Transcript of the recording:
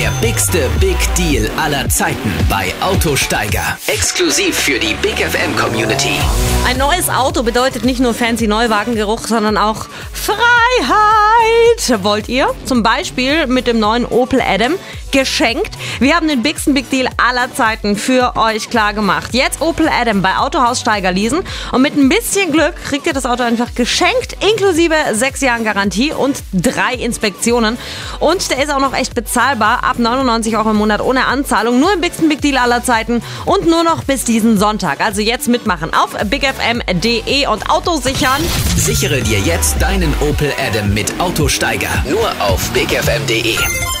Der bigste Big Deal aller Zeiten bei Autosteiger. Exklusiv für die Big FM Community. Ein neues Auto bedeutet nicht nur fancy Neuwagengeruch, sondern auch Freiheit. Wollt ihr? Zum Beispiel mit dem neuen Opel Adam. Geschenkt. Wir haben den bigsten Big Deal aller Zeiten für euch klar gemacht. Jetzt Opel Adam bei Autohaus Steiger leasen und mit ein bisschen Glück kriegt ihr das Auto einfach geschenkt, inklusive 6 Jahren Garantie und 3 Inspektionen. Und der ist auch noch echt bezahlbar, ab 99 € im Monat ohne Anzahlung, nur im bigsten Big Deal aller Zeiten und nur noch bis diesen Sonntag. Also jetzt mitmachen auf bigfm.de und Auto sichern. Sichere dir jetzt deinen Opel Adam mit Autosteiger. Nur auf bigfm.de.